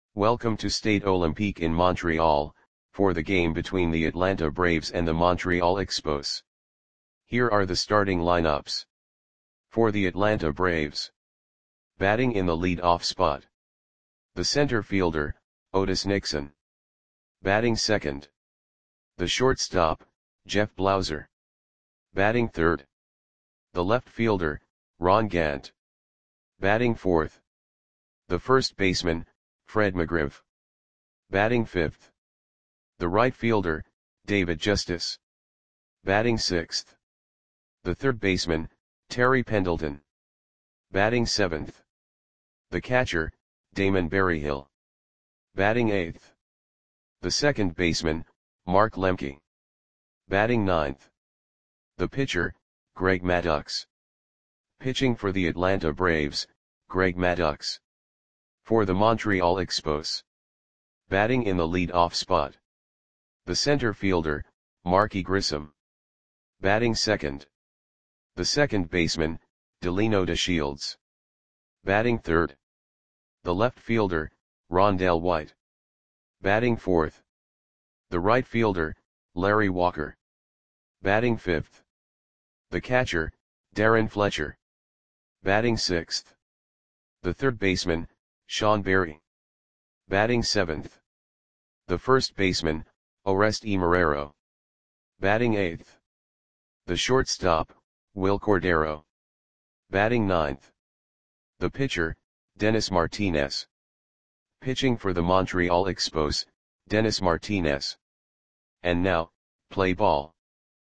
Welcome to Stade Olympique in Montreal, for the game between the Atlanta Braves and the Montreal Expos. Here are the starting lineups. For the Atlanta Braves. Batting in the lead-off spot. The center fielder, Otis Nixon. Batting second. The shortstop, Jeff Blauser. Batting third. The left fielder, Ron Gant. Batting fourth. The first baseman, Fred McGriff. Batting fifth. The right fielder, David Justice. Batting sixth. The third baseman, Terry Pendleton. Batting seventh. The catcher, Damon Berryhill. Batting eighth. The second baseman, Mark Lemke. Batting ninth. The pitcher, Greg Maddux. Pitching for the Atlanta Braves, Greg Maddux. For the Montreal Expos. Batting in the lead-off spot. The center fielder, Marky Grissom. Batting second. The second baseman, Delino DeShields. Batting third. The left fielder, Rondell White. Batting fourth. The right fielder, Larry Walker. Batting fifth. The catcher, Darren Fletcher. Batting sixth. The third baseman, Sean Berry. Batting seventh. The first baseman, Oreste Marrero. Batting eighth. The shortstop, Will Cordero. Batting ninth. The pitcher, Dennis Martinez. Pitching for the Montreal Expos, Dennis Martinez. And now, play ball.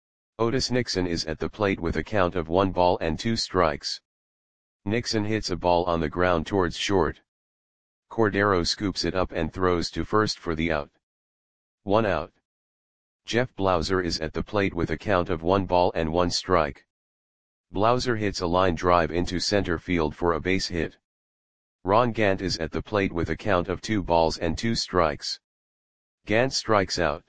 Otis Nixon is at the plate with a count of 1 ball and 2 strikes. Nixon hits a ball on the ground towards short. Cordero scoops it up and throws to first for the out. 1 out. Jeff Blauser is at the plate with a count of 1 ball and 1 strike. Blauser hits a line drive into center field for a base hit. Ron Gant is at the plate with a count of 2 balls and 2 strikes. Gant strikes out.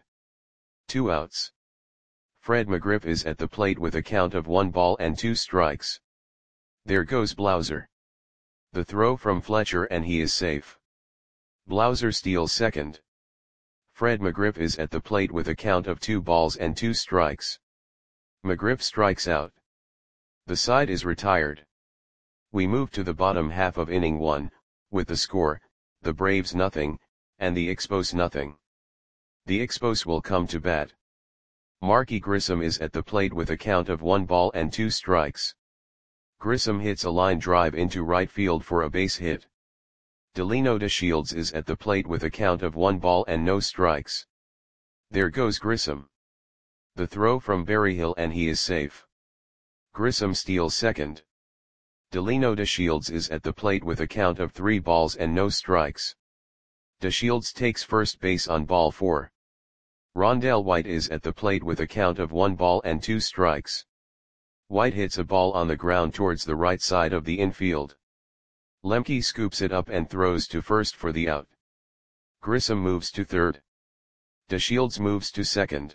2 outs. Fred McGriff is at the plate with a count of 1 ball and 2 strikes. There goes Blauser. The throw from Fletcher and he is safe. Blauser steals second. Fred McGriff is at the plate with a count of 2 balls and 2 strikes. McGriff strikes out. The side is retired. We move to the bottom half of inning 1, with the score, the Braves nothing, and the Expos nothing. The Expos will come to bat. Marky Grissom is at the plate with a count of 1 ball and 2 strikes. Grissom hits a line drive into right field for a base hit. Delino DeShields is at the plate with a count of 1 ball and no strikes. There goes Grissom. The throw from Berryhill and he is safe. Grissom steals second. Delino DeShields is at the plate with a count of 3 balls and no strikes. DeShields takes first base on ball 4. Rondell White is at the plate with a count of 1 ball and 2 strikes. White hits a ball on the ground towards the right side of the infield. Lemke scoops it up and throws to first for the out. Grissom moves to third. DeShields moves to second.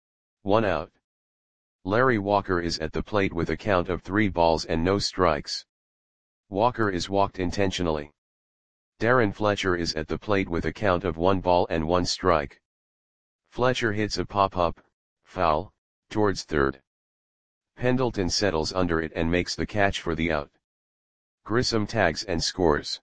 1 out. Larry Walker is at the plate with a count of 3 balls and no strikes. Walker is walked intentionally. Darren Fletcher is at the plate with a count of 1 ball and 1 strike. Fletcher hits a pop-up, foul, towards third. Pendleton settles under it and makes the catch for the out. Grissom tags and scores.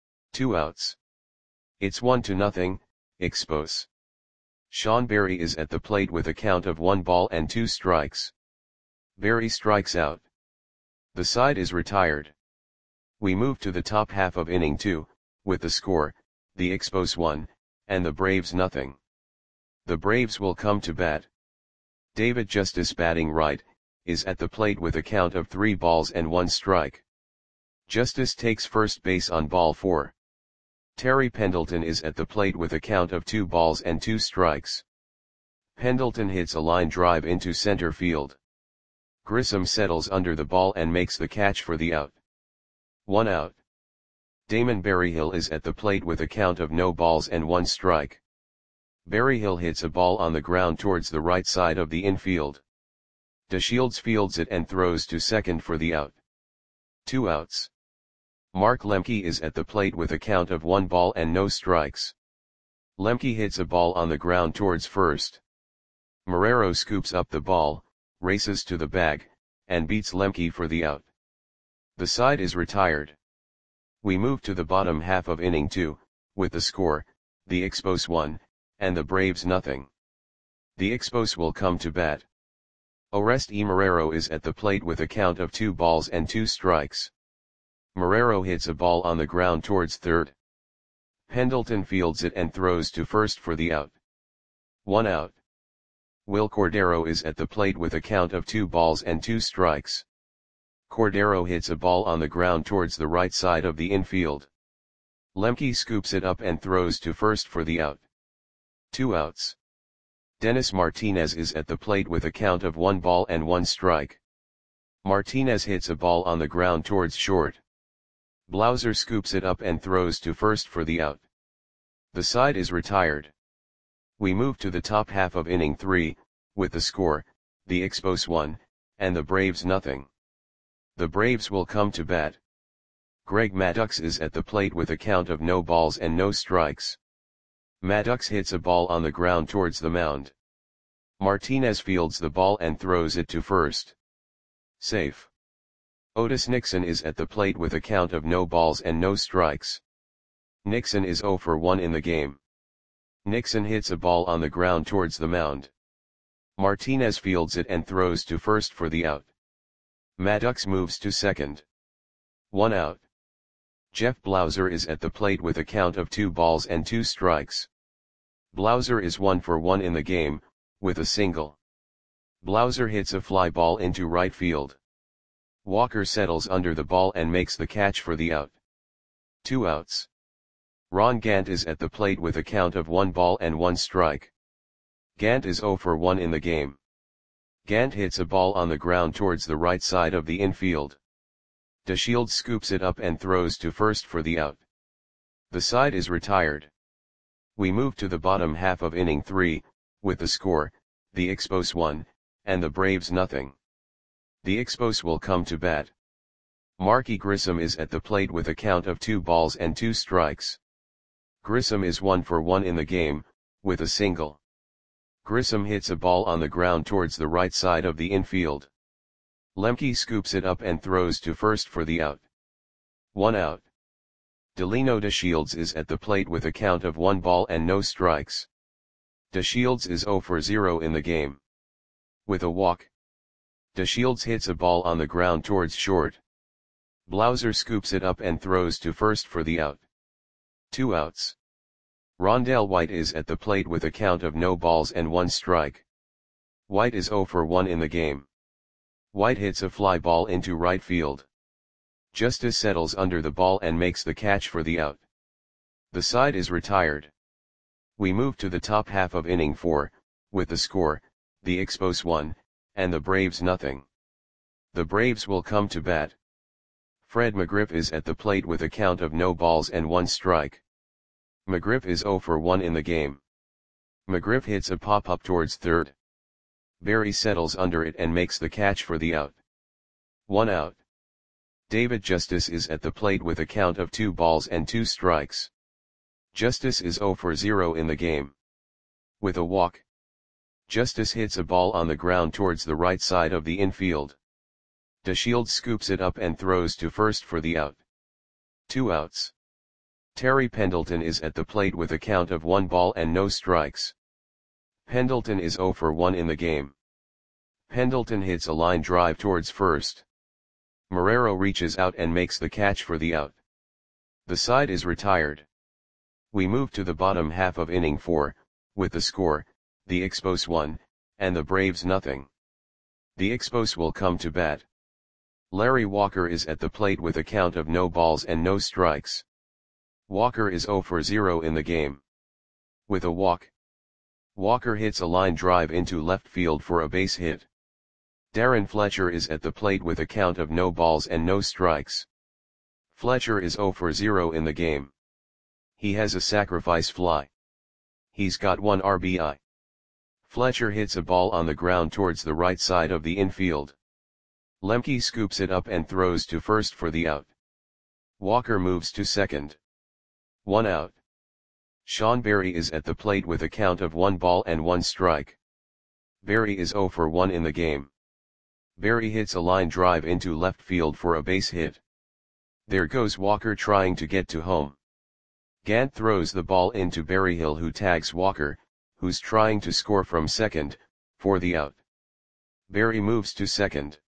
2 outs. It's 1-0, Expos. Sean Berry is at the plate with a count of 1 ball and 2 strikes. Berry strikes out. The side is retired. We move to the top half of inning 2, with the score, the Expos 1, and the Braves nothing. The Braves will come to bat. David Justice batting right, is at the plate with a count of 3 balls and 1 strike. Justice takes first base on ball 4. Terry Pendleton is at the plate with a count of 2 balls and 2 strikes. Pendleton hits a line drive into center field. Grissom settles under the ball and makes the catch for the out. 1 out. Damon Berryhill is at the plate with a count of no balls and 1 strike. Berryhill hits a ball on the ground towards the right side of the infield. DeShields fields it and throws to second for the out. 2 outs. Mark Lemke is at the plate with a count of 1 ball and no strikes. Lemke hits a ball on the ground towards first. Marrero scoops up the ball, races to the bag, and beats Lemke for the out. The side is retired. We move to the bottom half of inning 2, with the score, the Expos 1, and the Braves nothing. The Expos will come to bat. Orest E. Marrero is at the plate with a count of 2 balls and 2 strikes. Marrero hits a ball on the ground towards third. Pendleton fields it and throws to first for the out. 1 out. Will Cordero is at the plate with a count of 2 balls and 2 strikes. Cordero hits a ball on the ground towards the right side of the infield. Lemke scoops it up and throws to first for the out. 2 outs. Dennis Martinez is at the plate with a count of 1 ball and 1 strike. Martinez hits a ball on the ground towards short. Blauser scoops it up and throws to first for the out. The side is retired. We move to the top half of inning 3, with the score, the Expos 1, and the Braves nothing. The Braves will come to bat. Greg Maddux is at the plate with a count of no balls and no strikes. Maddux hits a ball on the ground towards the mound. Martinez fields the ball and throws it to first. Safe. Otis Nixon is at the plate with a count of no balls and no strikes. Nixon is 0 for 1 in the game. Nixon hits a ball on the ground towards the mound. Martinez fields it and throws to first for the out. Maddux moves to second. 1 out. Jeff Blauser is at the plate with a count of 2 balls and 2 strikes. Blauser is 1 for 1 in the game, with a single. Blauser hits a fly ball into right field. Walker settles under the ball and makes the catch for the out. 2 outs. Ron Gant is at the plate with a count of 1 ball and 1 strike. Gant is 0 for 1 in the game. Gant hits a ball on the ground towards the right side of the infield. DeShields scoops it up and throws to first for the out. The side is retired. We move to the bottom half of inning 3, with the score, the Expos 1, and the Braves nothing. The Expos will come to bat. Marky Grissom is at the plate with a count of 2 balls and 2 strikes. Grissom is 1 for 1 in the game, with a single. Grissom hits a ball on the ground towards the right side of the infield. Lemke scoops it up and throws to first for the out. 1 out. Delino DeShields is at the plate with a count of 1 ball and no strikes. DeShields is 0 for 0 in the game. With a walk. DeShields hits a ball on the ground towards short. Blauser scoops it up and throws to first for the out. 2 outs. Rondell White is at the plate with a count of no balls and 1 strike. White is 0 for 1 in the game. White hits a fly ball into right field. Justice settles under the ball and makes the catch for the out. The side is retired. We move to the top half of inning 4, with the score, the Expos 1, and the Braves nothing. The Braves will come to bat. Fred McGriff is at the plate with a count of no balls and 1 strike. McGriff is 0 for 1 in the game. McGriff hits a pop-up towards third. Barry settles under it and makes the catch for the out. 1 out. David Justice is at the plate with a count of 2 balls and 2 strikes. Justice is 0 for 0 in the game. With a walk. Justice hits a ball on the ground towards the right side of the infield. DeShields scoops it up and throws to first for the out. 2 outs. Terry Pendleton is at the plate with a count of 1 ball and no strikes. Pendleton is 0 for 1 in the game. Pendleton hits a line drive towards first. Marrero reaches out and makes the catch for the out. The side is retired. We move to the bottom half of inning 4, with the score, the Expos 1, and the Braves nothing. The Expos will come to bat. Larry Walker is at the plate with a count of no balls and no strikes. Walker is 0 for 0 in the game. With a walk. Walker hits a line drive into left field for a base hit. Darren Fletcher is at the plate with a count of no balls and no strikes. Fletcher is 0 for 0 in the game. He has a sacrifice fly. He's got 1 RBI. Fletcher hits a ball on the ground towards the right side of the infield. Lemke scoops it up and throws to first for the out. Walker moves to second. 1 out. Sean Berry is at the plate with a count of 1 ball and 1 strike. Berry is 0 for 1 in the game. Berry hits a line drive into left field for a base hit. There goes Walker trying to get to home. Gant throws the ball into Berryhill, who tags Walker, who's trying to score from second, for the out. Berry moves to second.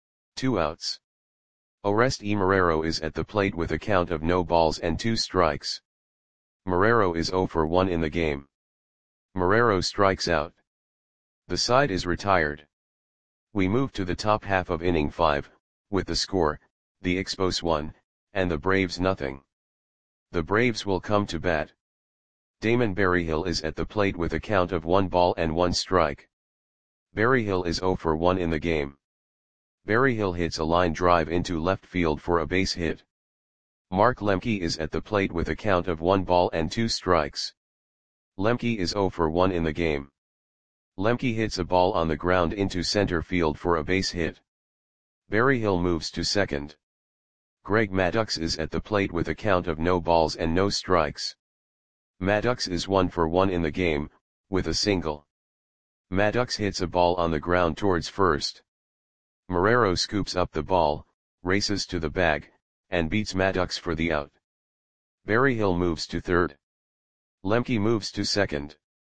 2 outs. Oreste Marrero is at the plate with a count of no balls and 2 strikes. Marrero is 0 for 1 in the game. Marrero strikes out. The side is retired. We move to the top half of inning 5, with the score, the Expos 1, and the Braves nothing. The Braves will come to bat. Damon Berryhill is at the plate with a count of 1 ball and 1 strike. Berryhill is 0 for 1 in the game. Berryhill hits a line drive into left field for a base hit. Mark Lemke is at the plate with a count of 1 ball and 2 strikes. Lemke is 0 for 1 in the game. Lemke hits a ball on the ground into center field for a base hit. Berryhill moves to second. Greg Maddux is at the plate with a count of no balls and no strikes. Maddux is 1 for 1 in the game, with a single. Maddux hits a ball on the ground towards first. Marrero scoops up the ball, races to the bag, and beats Maddux for the out. Berryhill moves to third. Lemke moves to second.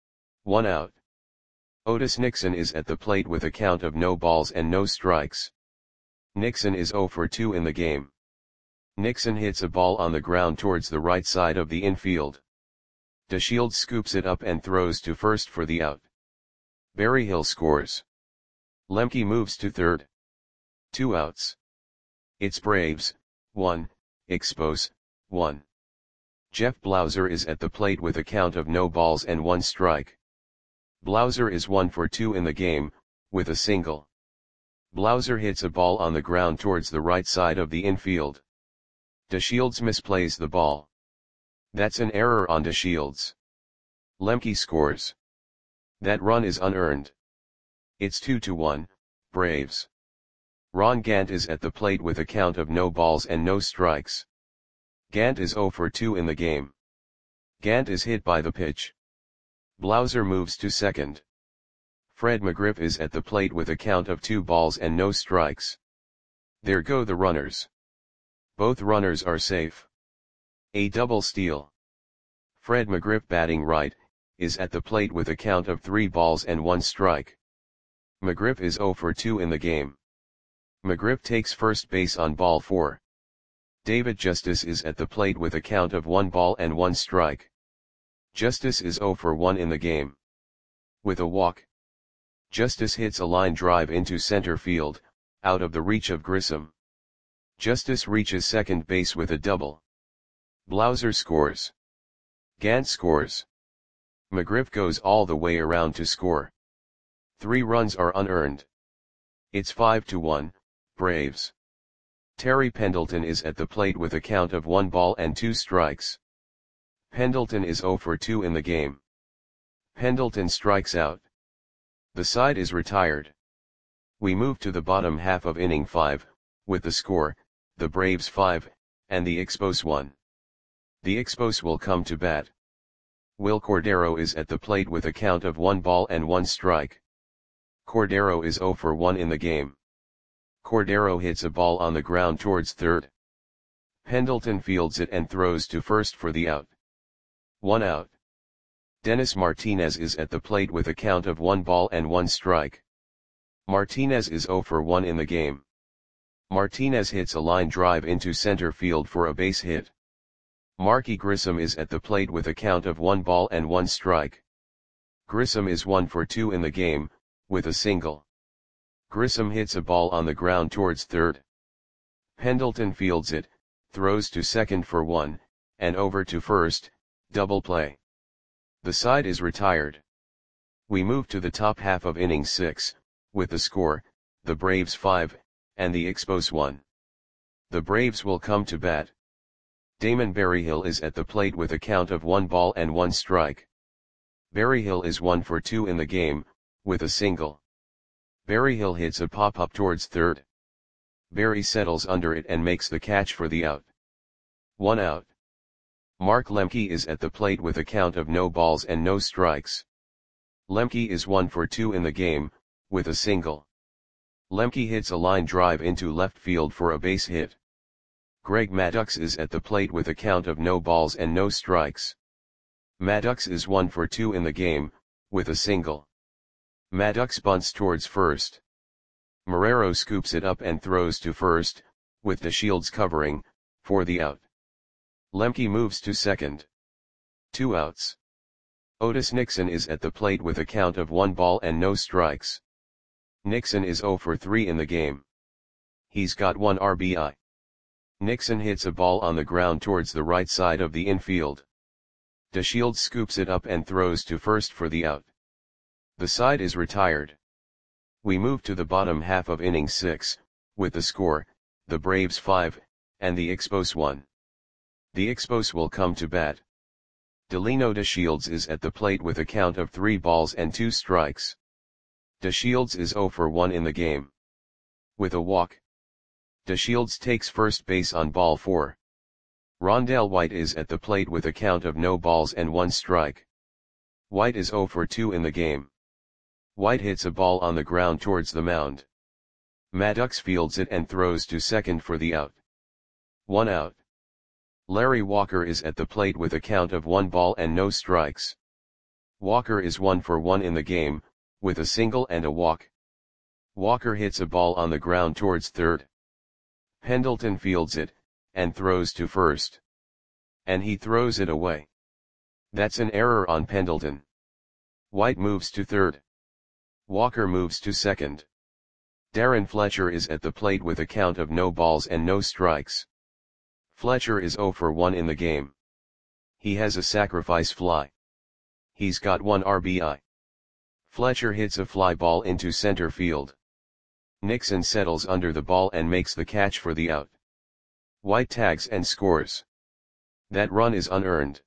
1 out. Otis Nixon is at the plate with a count of no balls and no strikes. Nixon is 0 for 2 in the game. Nixon hits a ball on the ground towards the right side of the infield. DeShields scoops it up and throws to first for the out. Berryhill scores. Lemke moves to third. 2 outs. It's Braves, 1, Expos, 1. Jeff Blauser is at the plate with a count of no balls and 1 strike. Blauser is 1 for 2 in the game, with a single. Blauser hits a ball on the ground towards the right side of the infield. DeShields misplays the ball. That's an error on DeShields. Lemke scores. That run is unearned. It's 2-1, Braves. Ron Gant is at the plate with a count of no balls and no strikes. Gant is 0 for 2 in the game. Gant is hit by the pitch. Blauser moves to second. Fred McGriff is at the plate with a count of 2 balls and no strikes. There go the runners. Both runners are safe. A double steal. Fred McGriff, batting right, is at the plate with a count of 3 balls and 1 strike. McGriff is 0 for 2 in the game. McGriff takes first base on ball 4. David Justice is at the plate with a count of 1 ball and 1 strike. Justice is 0 for 1 in the game. With a walk, Justice hits a line drive into center field, out of the reach of Grissom. Justice reaches second base with a double. Blauser scores. Gant scores. McGriff goes all the way around to score. 3 runs are unearned. It's 5-1, Braves. Terry Pendleton is at the plate with a count of 1 ball and 2 strikes. Pendleton is 0 for 2 in the game. Pendleton strikes out. The side is retired. We move to the bottom half of inning 5, with the score, the Braves 5, and the Expos 1. The Expos will come to bat. Will Cordero is at the plate with a count of 1 ball and 1 strike. Cordero is 0 for 1 in the game. Cordero hits a ball on the ground towards third. Pendleton fields it and throws to first for the out. 1 out. Dennis Martinez is at the plate with a count of 1 ball and 1 strike. Martinez is 0 for 1 in the game. Martinez hits a line drive into center field for a base hit. Marky Grissom is at the plate with a count of 1 ball and 1 strike. Grissom is 1 for 2 in the game, with a single. Grissom hits a ball on the ground towards third. Pendleton fields it, throws to second for 1, and over to first, double play. The side is retired. We move to the top half of inning 6, with the score, the Braves 5, and the Expos 1. The Braves will come to bat. Damon Berryhill is at the plate with a count of 1 ball and 1 strike. Berryhill is 1 for 2 in the game, with a single. Berryhill hits a pop-up towards third. Berry settles under it and makes the catch for the out. 1 out. Mark Lemke is at the plate with a count of no balls and no strikes. Lemke is 1 for 2 in the game, with a single. Lemke hits a line drive into left field for a base hit. Greg Maddux is at the plate with a count of no balls and no strikes. Maddux is 1 for 2 in the game, with a single. Maddux bunts towards first. Marrero scoops it up and throws to first, with DeShields covering, for the out. Lemke moves to second. 2 outs. Otis Nixon is at the plate with a count of 1 ball and no strikes. Nixon is 0 for 3 in the game. He's got 1 RBI. Nixon hits a ball on the ground towards the right side of the infield. DeShields scoops it up and throws to first for the out. The side is retired. We move to the bottom half of inning 6, with the score, the Braves 5, and the Expos 1. The Expos will come to bat. Delino DeShields is at the plate with a count of 3 balls and 2 strikes. DeShields is 0 for 1 in the game. With a walk. DeShields takes first base on ball 4. Rondell White is at the plate with a count of no balls and 1 strike. White is 0 for 2 in the game. White hits a ball on the ground towards the mound. Maddux fields it and throws to second for the out. 1 out. Larry Walker is at the plate with a count of 1 ball and no strikes. Walker is 1 for 1 in the game, with a single and a walk. Walker hits a ball on the ground towards third. Pendleton fields it, and throws to first. And he throws it away. That's an error on Pendleton. White moves to third. Walker moves to second. Darren Fletcher is at the plate with a count of no balls and no strikes. Fletcher is 0 for 1 in the game. He has a sacrifice fly. He's got 1 RBI. Fletcher hits a fly ball into center field. Nixon settles under the ball and makes the catch for the out. White tags and scores. That run is unearned.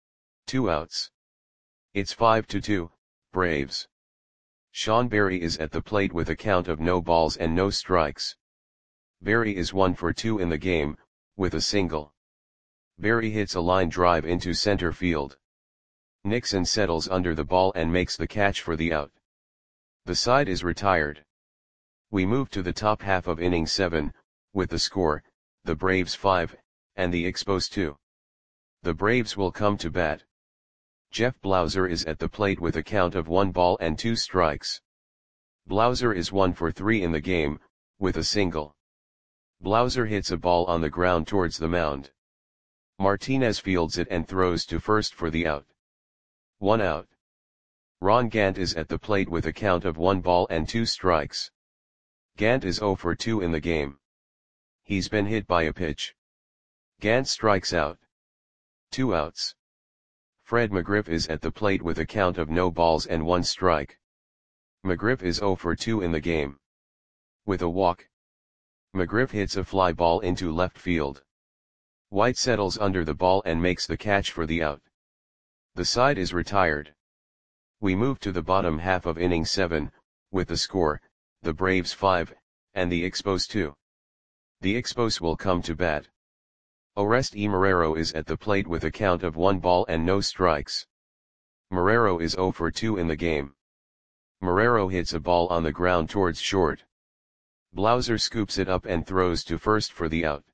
2 outs. It's 5-2, Braves. Sean Berry is at the plate with a count of no balls and no strikes. Berry is 1 for 2 in the game, with a single. Berry hits a line drive into center field. Nixon settles under the ball and makes the catch for the out. The side is retired. We move to the top half of inning 7, with the score, the Braves 5, and the Expos 2. The Braves will come to bat. Jeff Blauser is at the plate with a count of 1 ball and 2 strikes. Blauser is 1 for 3 in the game, with a single. Blauser hits a ball on the ground towards the mound. Martinez fields it and throws to first for the out. 1 out. Ron Gant is at the plate with a count of 1 ball and 2 strikes. Gant is 0 for 2 in the game. He's been hit by a pitch. Gant strikes out. 2 outs. Fred McGriff is at the plate with a count of no balls and 1 strike. McGriff is 0 for 2 in the game. With a walk. McGriff hits a fly ball into left field. White settles under the ball and makes the catch for the out. The side is retired. We move to the bottom half of inning 7, with the score, the Braves 5, and the Expos 2. The Expos will come to bat. Orest E. Marrero is at the plate with a count of 1 ball and no strikes. Marrero is 0 for 2 in the game. Marrero hits a ball on the ground towards short. Blauser scoops it up and throws to first for the out.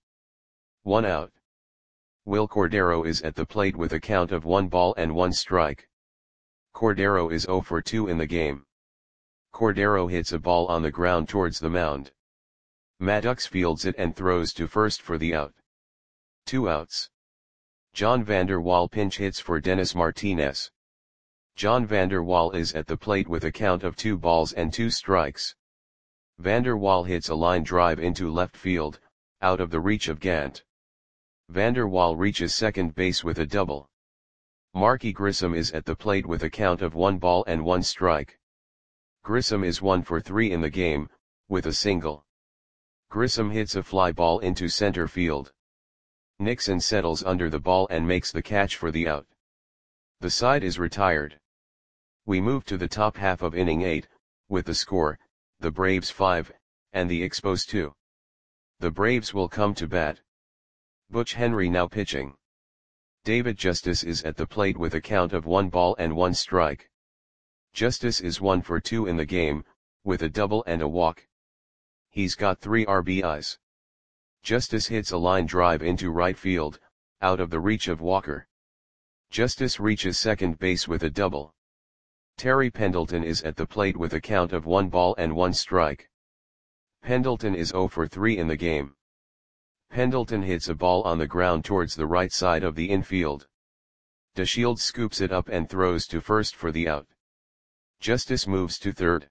1 out. Will Cordero is at the plate with a count of 1 ball and 1 strike. Cordero is 0 for 2 in the game. Cordero hits a ball on the ground towards the mound. Maddux fields it and throws to first for the out. 2 outs. John Vander Wal pinch hits for Dennis Martinez. John Vander Wal is at the plate with a count of 2 balls and 2 strikes. Vander Wal hits a line drive into left field, out of the reach of Gant. Vander Wal reaches second base with a double. Marky Grissom is at the plate with a count of 1 ball and 1 strike. Grissom is 1 for 3 in the game, with a single. Grissom hits a fly ball into center field. Nixon settles under the ball and makes the catch for the out. The side is retired. We move to the top half of inning 8, with the score, the Braves 5, and the Expos 2. The Braves will come to bat. Butch Henry now pitching. David Justice is at the plate with a count of 1 ball and 1 strike. Justice is 1 for 2 in the game, with a double and a walk. He's got 3 RBIs. Justice hits a line drive into right field, out of the reach of Walker. Justice reaches second base with a double. Terry Pendleton is at the plate with a count of 1 ball and 1 strike. Pendleton is 0 for 3 in the game. Pendleton hits a ball on the ground towards the right side of the infield. DeShields scoops it up and throws to first for the out. Justice moves to third.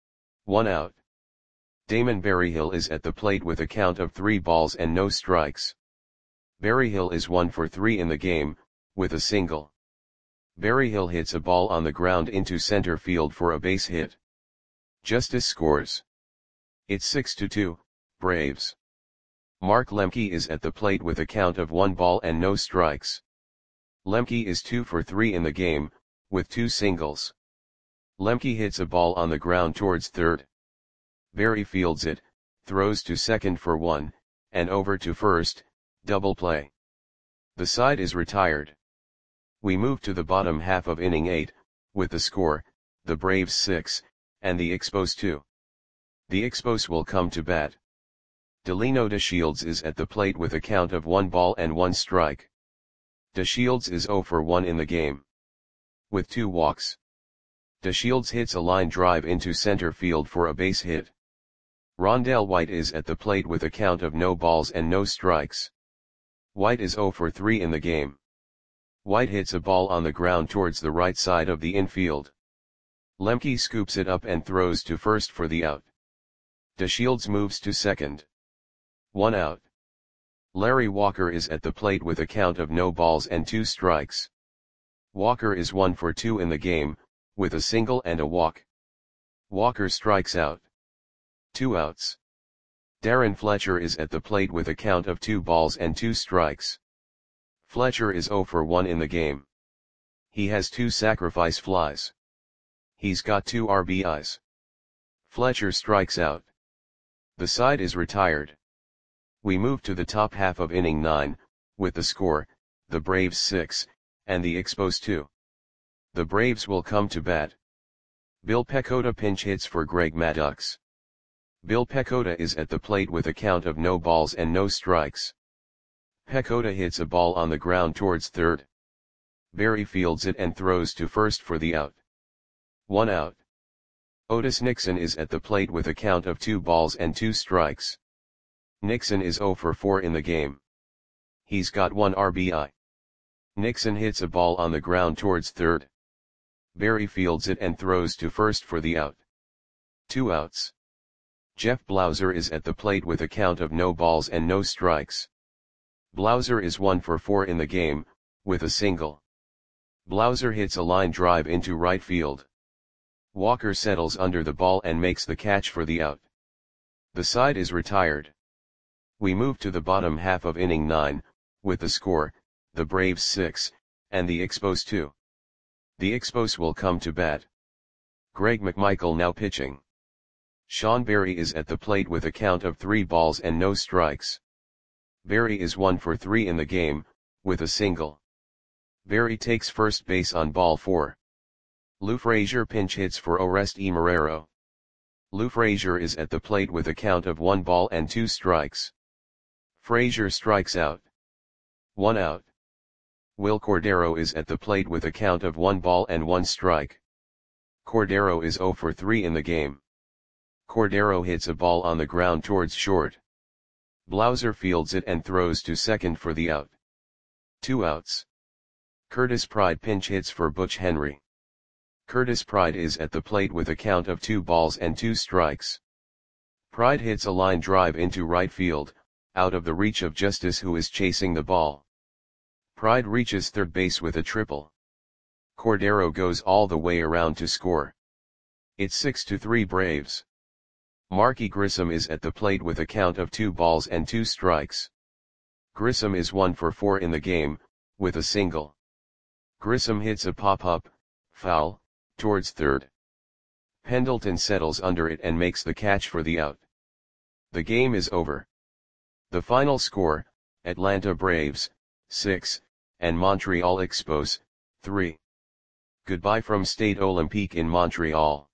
1 out. Damon Berryhill is at the plate with a count of 3 balls and no strikes. Berryhill is 1 for 3 in the game, with a single. Berryhill hits a ball on the ground into center field for a base hit. Justice scores. It's 6-2, Braves. Mark Lemke is at the plate with a count of 1 ball and no strikes. Lemke is 2 for 3 in the game, with 2 singles. Lemke hits a ball on the ground towards third. Berry fields it, throws to second for 1, and over to first, double play. The side is retired. We move to the bottom half of inning 8, with the score, the Braves 6, and the Expos 2. The Expos will come to bat. Delino DeShields is at the plate with a count of 1 ball and 1 strike. DeShields is 0 for 1 in the game. With 2 walks. DeShields hits a line drive into center field for a base hit. Rondell White is at the plate with a count of no balls and no strikes. White is 0 for 3 in the game. White hits a ball on the ground towards the right side of the infield. Lemke scoops it up and throws to first for the out. DeShields moves to second. 1 out. Larry Walker is at the plate with a count of no balls and 2 strikes. Walker is 1 for 2 in the game, with a single and a walk. Walker strikes out. 2 outs. Darren Fletcher is at the plate with a count of 2 balls and 2 strikes. Fletcher is 0 for 1 in the game. He has 2 sacrifice flies. He's got 2 RBIs. Fletcher strikes out. The side is retired. We move to the top half of inning 9, with the score, the Braves 6, and the Expos 2. The Braves will come to bat. Bill Pecota pinch hits for Greg Maddux. Bill Pecota is at the plate with a count of no balls and no strikes. Pecota hits a ball on the ground towards third. Berry fields it and throws to first for the out. 1 out. Otis Nixon is at the plate with a count of 2 balls and 2 strikes. Nixon is 0 for 4 in the game. He's got 1 RBI. Nixon hits a ball on the ground towards third. Berry fields it and throws to first for the out. 2 outs. Jeff Blauser is at the plate with a count of no balls and no strikes. Blauser is 1 for 4 in the game, with a single. Blauser hits a line drive into right field. Walker settles under the ball and makes the catch for the out. The side is retired. We move to the bottom half of inning 9, with the score, the Braves 6, and the Expos 2. The Expos will come to bat. Greg McMichael now pitching. Sean Berry is at the plate with a count of 3 balls and no strikes. Berry is 1 for 3 in the game, with a single. Berry takes first base on ball 4. Lou Frazier pinch hits for Oreste Marrero. Lou Frazier is at the plate with a count of 1 ball and 2 strikes. Frazier strikes out. 1 out. Will Cordero is at the plate with a count of 1 ball and 1 strike. Cordero is 0 for 3 in the game. Cordero hits a ball on the ground towards short. Blauser fields it and throws to second for the out. 2 outs. Curtis Pride pinch hits for Butch Henry. Curtis Pride is at the plate with a count of 2 balls and 2 strikes. Pride hits a line drive into right field, out of the reach of Justice, who is chasing the ball. Pride reaches third base with a triple. Cordero goes all the way around to score. It's 6-3 Braves. Marky Grissom is at the plate with a count of 2 balls and 2 strikes. Grissom is 1 for 4 in the game, with a single. Grissom hits a pop-up, foul, towards third. Pendleton settles under it and makes the catch for the out. The game is over. The final score, Atlanta Braves, 6, and Montreal Expos, 3. Goodbye from Stade Olympique in Montreal.